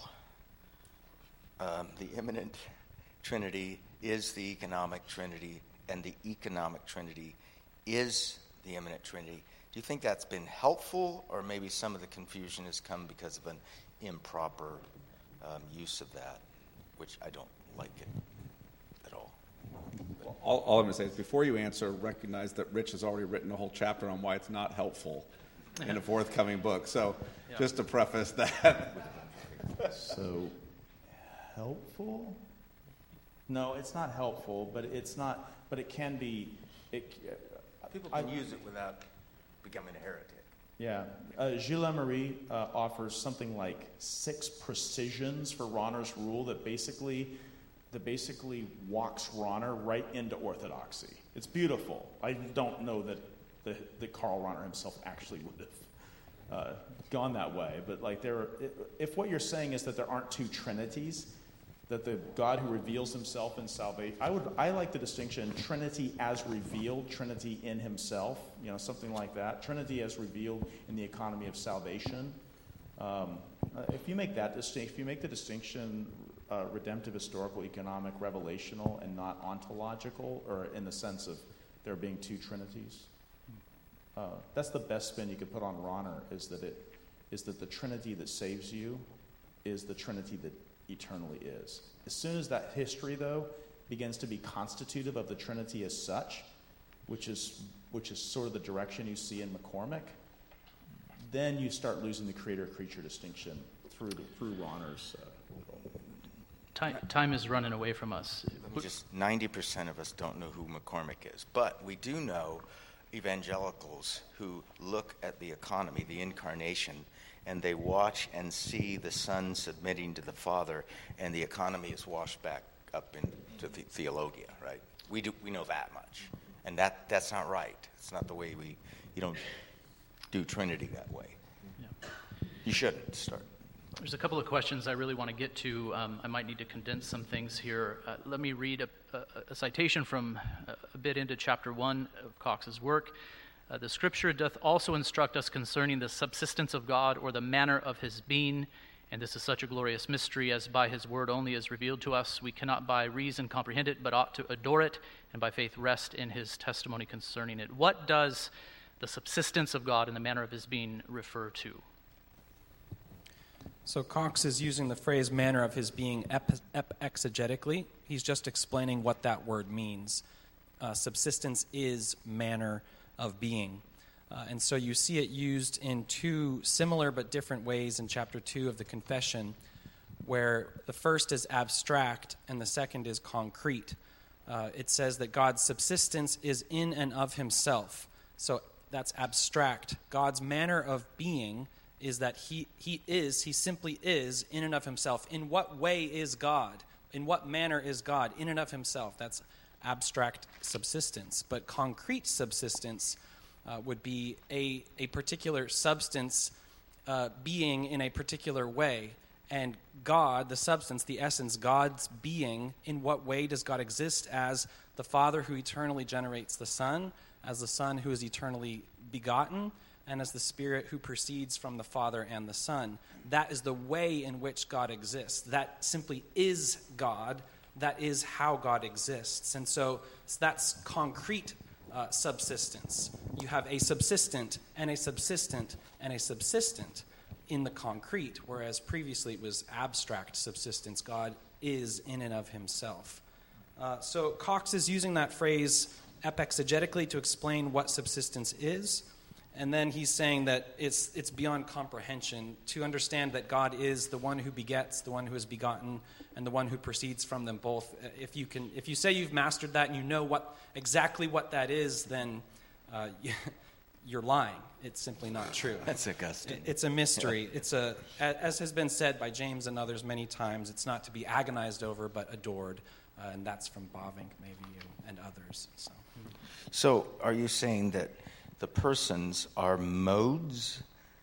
Speaker 2: the immanent Trinity is the economic Trinity, and the economic Trinity is the immanent Trinity? Do you think that's been helpful, or maybe some of the confusion has come because of an improper use of that, which I don't like it at all?
Speaker 4: Well, all I'm going to say is before you answer, recognize that Rich has already written a whole chapter on why it's not helpful in a forthcoming book. So just to preface that.
Speaker 6: So, helpful? No, it's not helpful, but it's not. But it can be.
Speaker 2: People can use it without becoming a heretic.
Speaker 6: Yeah, Gilles Emery offers something like 6 precisions for Rahner's rule that basically walks Rahner right into orthodoxy. It's beautiful. I don't know that Karl Rahner himself actually would have gone that way, but like if what you're saying is that there aren't 2 trinities, that the God who reveals himself in salvation, I like the distinction Trinity as revealed, Trinity in himself, something like that. Trinity as revealed in the economy of salvation. If you make that distinction, if you make the distinction redemptive, historical, economic, revelational, and not ontological, or in the sense of there being 2 trinities, that's the best spin you could put on Rahner, is that the Trinity that saves you is the Trinity that eternally is. As soon as that history, though, begins to be constitutive of the Trinity as such, which is sort of the direction you see in McCormick, then you start losing the creator-creature distinction through Rahner's.
Speaker 1: Time is running away from us.
Speaker 2: Just 90% of us don't know who McCormick is, but we do know evangelicals who look at the economy, the incarnation, and they watch and see the Son submitting to the Father, and the economy is washed back up into the theologia, right? We know that much, and that's not right. It's not the way you don't do Trinity that way. Yeah. You shouldn't start.
Speaker 1: There's a couple of questions I really want to get to. I might need to condense some things here. Let me read a citation from a bit into chapter 1 of Cox's work. The Scripture doth also instruct us concerning the subsistence of God, or the manner of his being, and this is such a glorious mystery, as by his word only is revealed to us. We cannot by reason comprehend it, but ought to adore it, and by faith rest in his testimony concerning it. What does the subsistence of God and the manner of his being refer to?
Speaker 5: So Cox is using the phrase manner of his being exegetically. He's just explaining what that word means. Subsistence is manner of being. And so you see it used in 2 similar but different ways in chapter 2 of the Confession, where the first is abstract and the second is concrete. It says that God's subsistence is in and of himself. So that's abstract. God's manner of being is that he simply is in and of himself. In what way is God? In what manner is God? In and of himself. That's abstract subsistence. But concrete subsistence would be a particular substance being in a particular way. And God, the substance, the essence, God's being, in what way does God exist as the Father who eternally generates the Son, as the Son who is eternally begotten, and as the Spirit who proceeds from the Father and the Son. That is the way in which God exists. That simply is God. That is how God exists. And so that's concrete subsistence. You have a subsistent and a subsistent and a subsistent in the concrete, whereas previously it was abstract subsistence. God is in and of himself. So Cox is using that phrase epexegetically to explain what subsistence is. And then he's saying that it's beyond comprehension to understand that God is the one who begets, the one who is begotten, and the one who proceeds from them both. If you say you've mastered that and you know exactly what that is, then you're lying. It's simply not true.
Speaker 2: That's Augustine.
Speaker 5: It's a mystery. It's as has been said by James and others many times, it's not to be agonized over but adored, and that's from Bavinck maybe and others.
Speaker 2: So are you saying that the persons are modes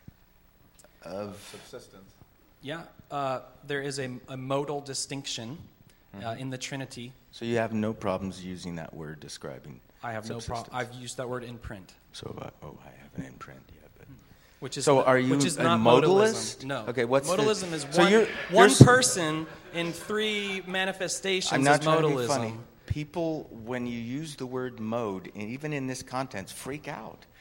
Speaker 2: of
Speaker 4: subsistence?
Speaker 5: Yeah, there is a modal distinction in the Trinity.
Speaker 2: So you have no problems using that word describing
Speaker 5: I have
Speaker 2: subsistence.
Speaker 5: no problem. I've used that word in print.
Speaker 2: So I haven't in print yet. But.
Speaker 5: Which is
Speaker 2: so are you
Speaker 5: which is
Speaker 2: a
Speaker 5: not
Speaker 2: modalist?
Speaker 5: No.
Speaker 2: Okay, what's
Speaker 5: modalism is
Speaker 2: so
Speaker 5: one person in 3 manifestations.
Speaker 2: I'm not trying
Speaker 5: modalism.
Speaker 2: to be funny. People, when you use the word mode, and even in this context, freak out.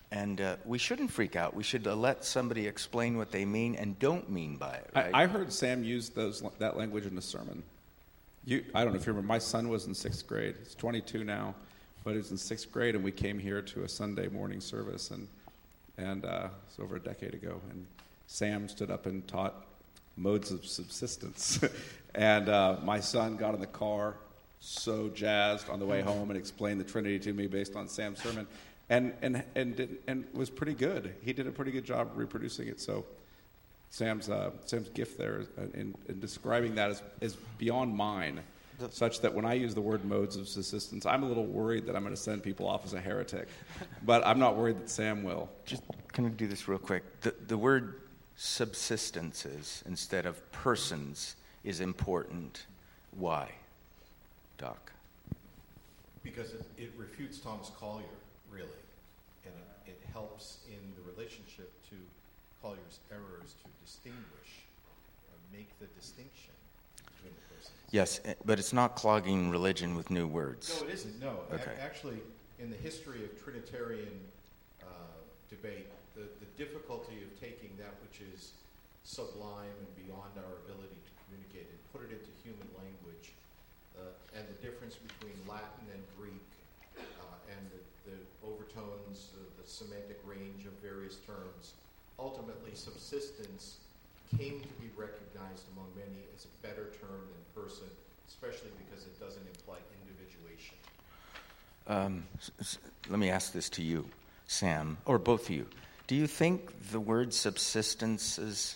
Speaker 2: And we shouldn't freak out. We should let somebody explain what they mean and don't mean by it, right?
Speaker 4: I heard Sam use that language in a sermon. I don't know if you remember, my son was in 6th grade. He's 22 now, but he was in 6th grade, and we came here to a Sunday morning service, and it's over a decade ago, and Sam stood up and taught modes of subsistence. And my son got in the car so jazzed on the way home and explained the Trinity to me based on Sam's sermon, and was pretty good. He did a pretty good job reproducing it. So Sam's gift there in describing that is beyond mine, such that when I use the word modes of subsistence, I'm a little worried that I'm going to send people off as a heretic. But I'm not worried that Sam will.
Speaker 2: Just can we do this real quick? The word subsistences instead of persons is important. Why, Doc?
Speaker 3: Because it refutes Thomas Collier, really, and it helps in the relationship to Collier's errors to distinguish, make the distinction between the persons.
Speaker 2: Yes, but it's not clogging religion with new words.
Speaker 3: No, it isn't, no.
Speaker 2: Okay.
Speaker 3: Actually, in the history of Trinitarian debate, the difficulty of taking that which is sublime and beyond our ability to communicate and put it into human language, and the difference between Latin and Greek, and the overtones, the semantic range of various terms, ultimately subsistence came to be recognized among many as a better term than person, especially because it doesn't imply individuation.
Speaker 2: Let me ask this to you, Sam, or both of you. Do you think the word subsistence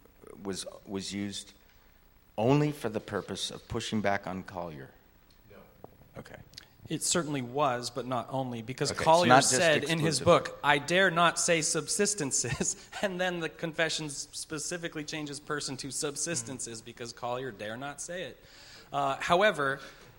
Speaker 2: was used only for the purpose of pushing back on Collier?
Speaker 3: No.
Speaker 2: Okay.
Speaker 5: It certainly was, but not only, because
Speaker 2: Okay, it's
Speaker 5: Collier
Speaker 2: not just
Speaker 5: said in his
Speaker 2: exclusive.
Speaker 5: book, I dare not say subsistences, and then the confession specifically changes person to subsistences because Collier dare not say it. However,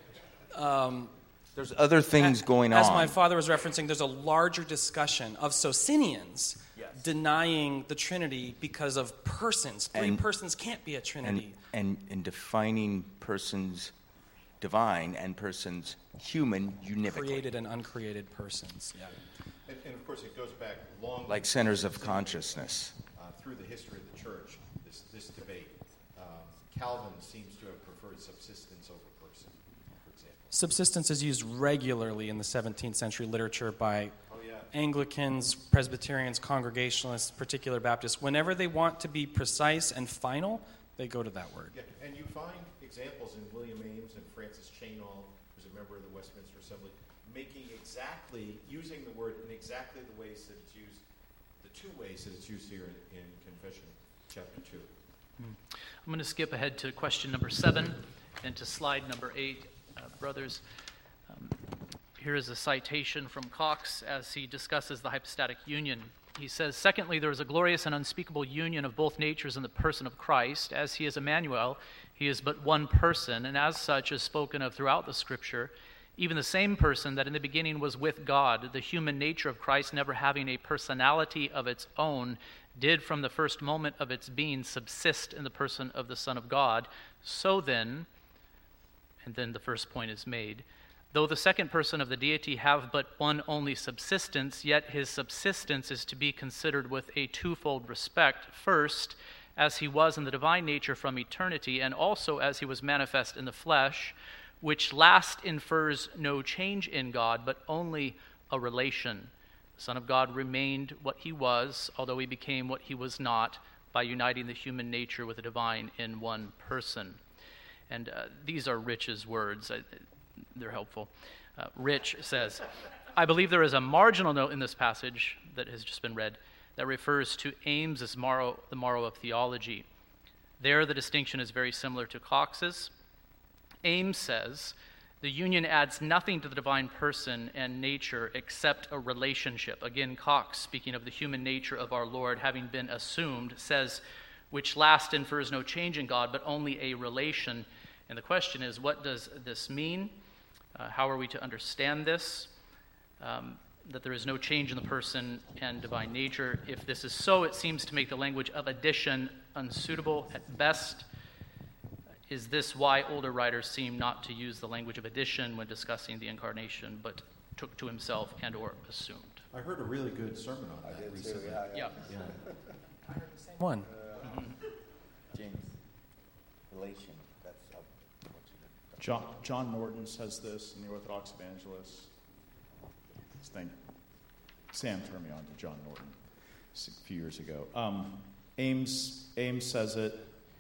Speaker 2: There's other things going on.
Speaker 5: as my father was referencing, there's a larger discussion of Socinians denying the Trinity because of persons. Three persons can't be a Trinity.
Speaker 2: And defining persons divine and persons human univocally.
Speaker 5: Created and uncreated persons, yeah.
Speaker 3: And of course, it goes back long.
Speaker 2: Like centers of consciousness.
Speaker 3: Through the history of the church, this debate. Calvin seems to have preferred subsistence over person, for example.
Speaker 5: Subsistence is used regularly in the 17th century literature by Anglicans, Presbyterians, Congregationalists, particular Baptists. Whenever they want to be precise and final, they go to that word.
Speaker 3: Yeah, and you find examples in William Ames and Francis Chainall, who's a member of the Westminster Assembly, using the word in exactly the ways that it's used, the two ways that it's used here in Confession, chapter 2.
Speaker 1: I'm going to skip ahead to question number 7 and to slide number 8, brothers. Here is a citation from Cox as he discusses the hypostatic union. He says, secondly, there is a glorious and unspeakable union of both natures in the person of Christ. As he is Emmanuel, he is but one person, and as such is spoken of throughout the Scripture. Even the same person that in the beginning was with God, the human nature of Christ never having a personality of its own, did from the first moment of its being subsist in the person of the Son of God. So then, and then the first point is made, though the second person of the deity have but one only subsistence, yet his subsistence is to be considered with a twofold respect. First, as he was in the divine nature from eternity, and also as he was manifest in the flesh, which last infers no change in God, but only a relation. The Son of God remained what he was, although he became what he was not, by uniting the human nature with the divine in one person. And these are Rich's words. They're helpful. Rich says, I believe there is a marginal note in this passage that has just been read that refers to Ames as the Morrow of theology. There, the distinction is very similar to Cox's. Ames says, the union adds nothing to the divine person and nature except a relationship. Again, Cox, speaking of the human nature of our Lord having been assumed, says, which last infers no change in God, but only a relation. And the question is, what does this mean? How are we to understand this? That there is no change in the person and divine nature. If this is so, it seems to make the language of addition unsuitable at best. Is this why older writers seem not to use the language of addition when discussing the incarnation, but took to himself and or assumed?
Speaker 3: I heard a really good sermon on that recently.
Speaker 1: Yeah.
Speaker 5: One.
Speaker 2: James, relation. That's what you
Speaker 6: John Norton says this in the Orthodox Evangelist. This thing. Sam turned me on to John Norton a few years ago. Ames says it.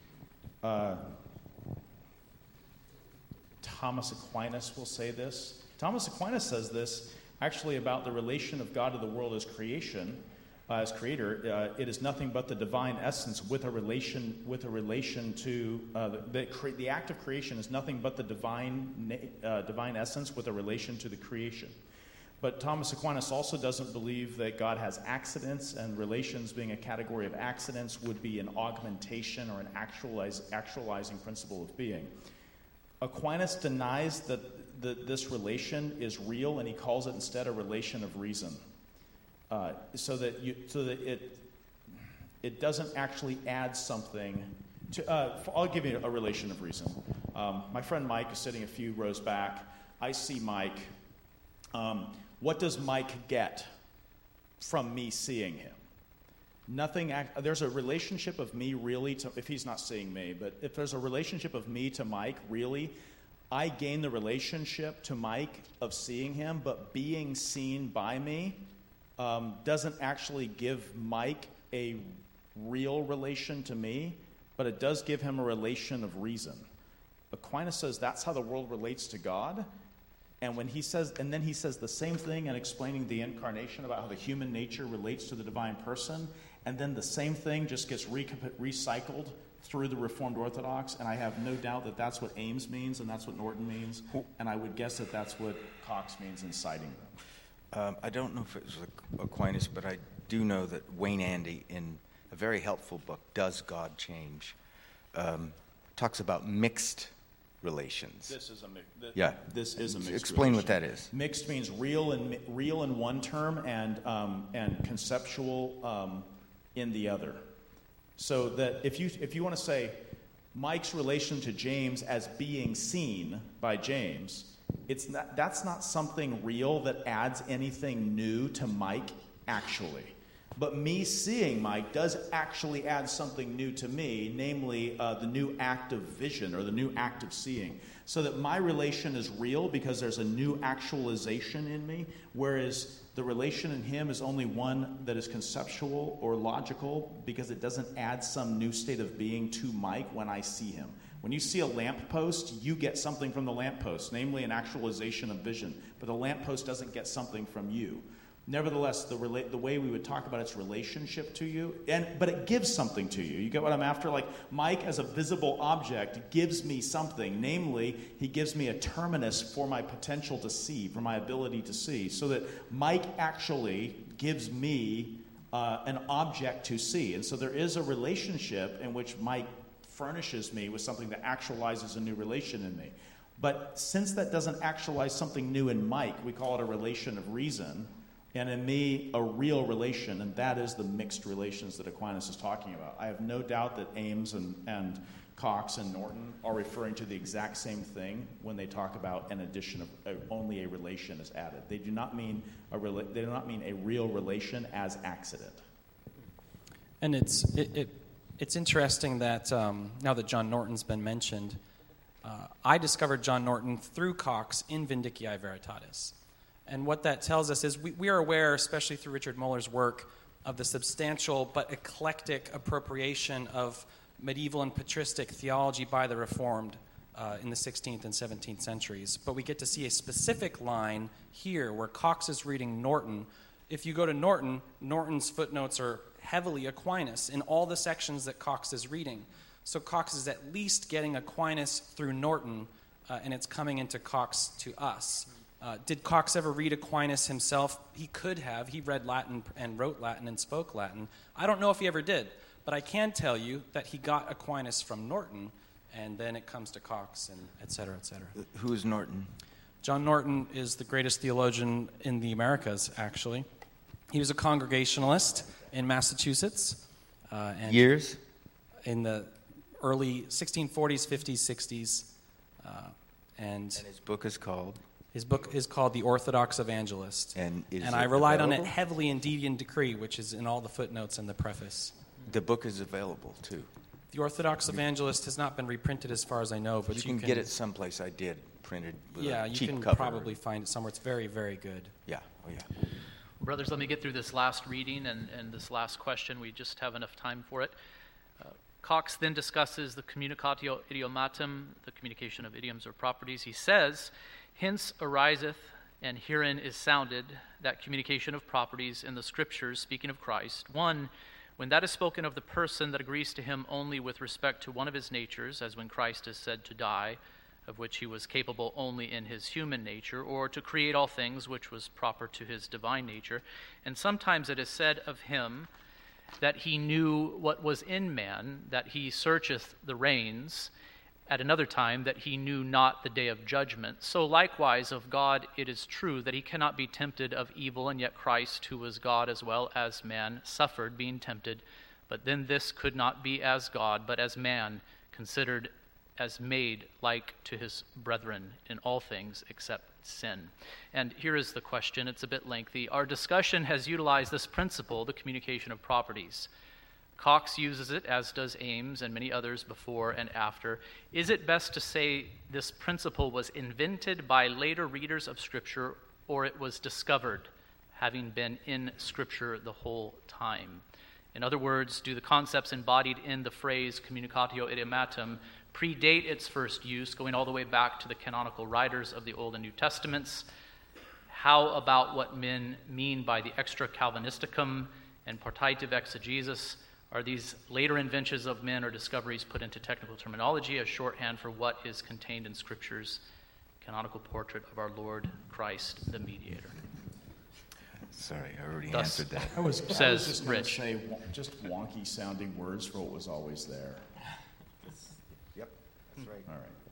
Speaker 6: Thomas Aquinas will say this. Thomas Aquinas says this actually about the relation of God to the world as creation, as creator. It is nothing but the divine essence with a relation to the act of creation is nothing but the divine essence with a relation to the creation. But Thomas Aquinas also doesn't believe that God has accidents, and relations being a category of accidents would be an augmentation or an actualizing principle of being. Aquinas denies that this relation is real, and he calls it instead a relation of reason, so that it doesn't actually add something to. I'll give you a relation of reason. My friend Mike is sitting a few rows back. I see Mike. What does Mike get from me seeing him? Nothing. There's a relationship of me really to, if he's not seeing me, but if there's a relationship of me to Mike, really, I gain the relationship to Mike of seeing him, but being seen by me doesn't actually give Mike a real relation to me, but it does give him a relation of reason. Aquinas says that's how the world relates to God. And then he says the same thing in explaining the incarnation about how the human nature relates to the divine person. And then the same thing just gets recycled through the Reformed Orthodox. And I have no doubt that that's what Ames means and that's what Norton means. And I would guess that that's what Cox means in citing them.
Speaker 2: I don't know if it was Aquinas, but I do know that Wayne Andy, in a very helpful book, Does God Change?, talks about mixed relations.
Speaker 6: This is a mixed
Speaker 2: Explain
Speaker 6: relation.
Speaker 2: What that is.
Speaker 6: Mixed means real in one term and conceptual in the other. So that if you want to say Mike's relation to James as being seen by James, that's not something real that adds anything new to Mike actually. But me seeing Mike does actually add something new to me, namely the new act of vision or the new act of seeing. So that my relation is real because there's a new actualization in me, whereas the relation in him is only one that is conceptual or logical because it doesn't add some new state of being to Mike when I see him. When you see a lamppost, you get something from the lamppost, namely an actualization of vision. But the lamppost doesn't get something from you. Nevertheless, the way we would talk about its relationship to you, but it gives something to you. You get what I'm after? Like Mike as a visible object gives me something. Namely, he gives me a terminus for my potential to see, for my ability to see. So that Mike actually gives me an object to see. And so there is a relationship in which Mike furnishes me with something that actualizes a new relation in me. But since that doesn't actualize something new in Mike, we call it a relation of reason. And in me, a real relation, and that is the mixed relations that Aquinas is talking about. I have no doubt that Ames and Cox and Norton are referring to the exact same thing when they talk about an addition of only a relation is added. They do not mean a real relation as accident.
Speaker 5: And it's interesting that now that John Norton's been mentioned, I discovered John Norton through Cox in Vindiciae Veritatis. And what that tells us is we are aware, especially through Richard Muller's work, of the substantial but eclectic appropriation of medieval and patristic theology by the Reformed in the 16th and 17th centuries. But we get to see a specific line here where Cox is reading Norton. If you go to Norton, Norton's footnotes are heavily Aquinas in all the sections that Cox is reading. So Cox is at least getting Aquinas through Norton, and it's coming into Cox to us. Did Cox ever read Aquinas himself? He could have. He read Latin and wrote Latin and spoke Latin. I don't know if he ever did, but I can tell you that he got Aquinas from Norton, and then it comes to Cox, and et cetera, et cetera.
Speaker 2: Who is Norton?
Speaker 5: John Norton is the greatest theologian in the Americas, actually. He was a Congregationalist in Massachusetts. And
Speaker 2: Years?
Speaker 5: In the early 1640s, 50s, 60s. And
Speaker 2: his book is called?
Speaker 5: His book is called The Orthodox Evangelist.
Speaker 2: And is
Speaker 5: I relied on it
Speaker 2: available?
Speaker 5: heavily in Deity and Decree, which is in all the footnotes and the preface.
Speaker 2: The book is available, too.
Speaker 5: The Orthodox Evangelist has not been reprinted as far as I know, but
Speaker 2: You can get it someplace. I did, printed with
Speaker 5: Yeah,
Speaker 2: a
Speaker 5: you
Speaker 2: cheap
Speaker 5: can
Speaker 2: cover.
Speaker 5: probably find it somewhere. It's very, very good.
Speaker 2: Yeah, oh yeah.
Speaker 1: Brothers, let me get through this last reading and this last question. We just have enough time for it. Cox then discusses the communicatio idiomatum, the communication of idioms or properties. He says, hence ariseth, and herein is sounded, that communication of properties in the Scriptures, speaking of Christ. 1, when that is spoken of the person that agrees to him only with respect to one of his natures, as when Christ is said to die, of which he was capable only in his human nature, or to create all things, which was proper to his divine nature. And sometimes it is said of him that he knew what was in man, that he searcheth the reins. At another time, that he knew not the day of judgment. So likewise of God it is true that he cannot be tempted of evil, and yet Christ, who was God as well as man, suffered being tempted. But then this could not be as God, but as man, considered as made like to his brethren in all things except sin. And here is the question. It's a bit lengthy. Our discussion has utilized this principle, the communication of properties. Cox uses it, as does Ames and many others before and after. Is it best to say this principle was invented by later readers of Scripture, or it was discovered, having been in Scripture the whole time? In other words, do the concepts embodied in the phrase communicatio idiomatum predate its first use, going all the way back to the canonical writers of the Old and New Testaments? How about what men mean by the extra Calvinisticum and partitive exegesis? Are these later inventions of men or discoveries put into technical terminology as shorthand for what is contained in Scripture's canonical portrait of our Lord Christ, the mediator?
Speaker 2: Sorry, I already
Speaker 1: Thus
Speaker 2: answered that.
Speaker 6: I was
Speaker 1: Says
Speaker 6: just going to
Speaker 1: Rich.
Speaker 6: say just wonky sounding words for what was always there.
Speaker 2: Yep, that's right.
Speaker 6: All right.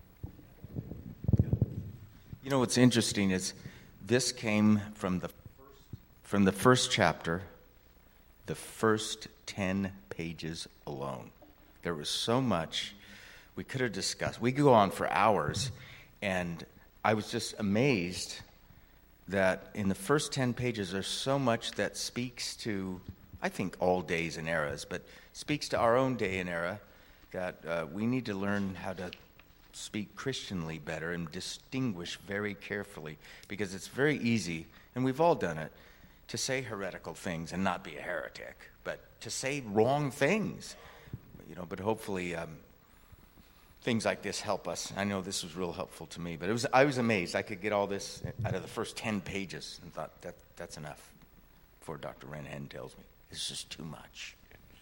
Speaker 2: You know what's interesting is this came from the first chapter, the first 10 pages alone. There was so much we could have discussed. We could go on for hours, and I was just amazed that in the first 10 pages there's so much that speaks to, I think, all days and eras, but speaks to our own day and era, that we need to learn how to speak Christianly better and distinguish very carefully, because it's very easy, and we've all done it, to say heretical things and not be a heretic, but to say wrong things, but hopefully things like this help us. I know this was real helpful to me, but I was amazed. I could get all this out of the first 10 pages and thought that's enough before Dr. Renhen tells me. It's just too much.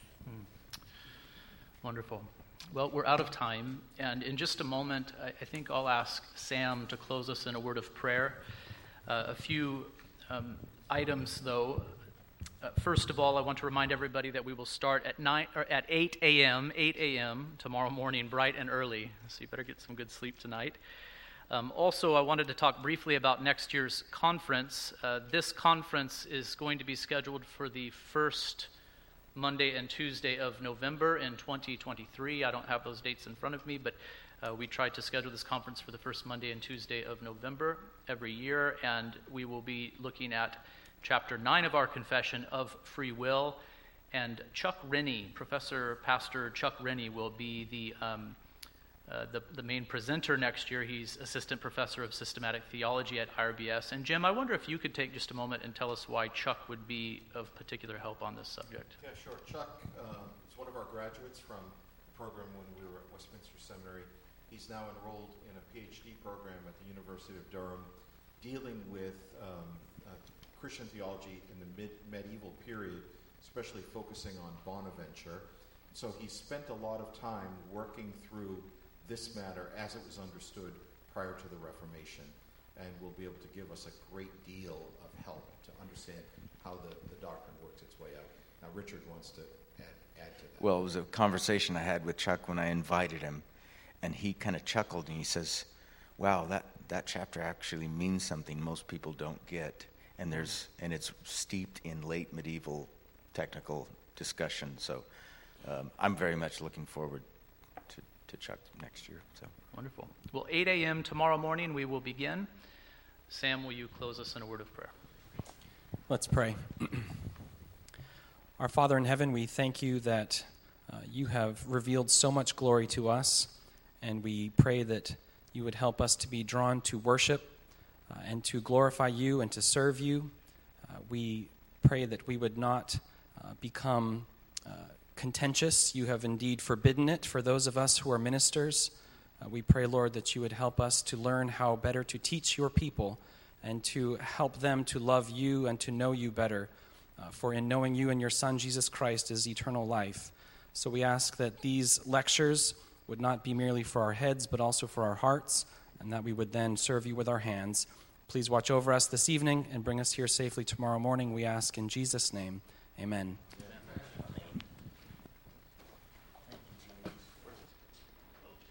Speaker 1: Wonderful. Well, we're out of time, and in just a moment, I think I'll ask Sam to close us in a word of prayer. A few items, though. First of all, I want to remind everybody that we will start at 8 a.m. tomorrow morning, bright and early, so you better get some good sleep tonight. Also, I wanted to talk briefly about next year's conference. This conference is going to be scheduled for the first Monday and Tuesday of November in 2023. I don't have those dates in front of me, but we try to schedule this conference for the first Monday and Tuesday of November every year, and we will be looking at Chapter 9 of our Confession of Free Will, and Chuck Rennie, Pastor Chuck Rennie, will be the main presenter next year. He's Assistant Professor of Systematic Theology at IRBS. And Jim, I wonder if you could take just a moment and tell us why Chuck would be of particular help on this subject.
Speaker 3: Yeah, sure. Chuck is one of our graduates from the program when we were at Westminster Seminary. He's now enrolled in a PhD program at the University of Durham, dealing with Christian theology in the medieval period, especially focusing on Bonaventure. So he spent a lot of time working through this matter as it was understood prior to the Reformation, and will be able to give us a great deal of help to understand how the doctrine works its way out. Now, Richard wants to add to that.
Speaker 2: Well, it was a conversation I had with Chuck when I invited him, and he kind of chuckled and he says, wow, that chapter actually means something most people don't get. And it's steeped in late medieval technical discussion. So I'm very much looking forward to Chuck next year. So
Speaker 1: Wonderful. Well, 8 a.m. tomorrow morning we will begin. Sam, will you close us in a word of prayer?
Speaker 5: Let's pray. Our Father in heaven, we thank you that you have revealed so much glory to us, and we pray that you would help us to be drawn to worship and to glorify you and to serve you. We pray that we would not become contentious. You have indeed forbidden it for those of us who are ministers. We pray, Lord, that you would help us to learn how better to teach your people and to help them to love you and to know you better. For in knowing you and your Son, Jesus Christ, is eternal life. So we ask that these lectures would not be merely for our heads, but also for our hearts, and that we would then serve you with our hands. Please watch over us this evening and bring us here safely tomorrow morning, we ask in Jesus' name. Amen.
Speaker 1: Amen.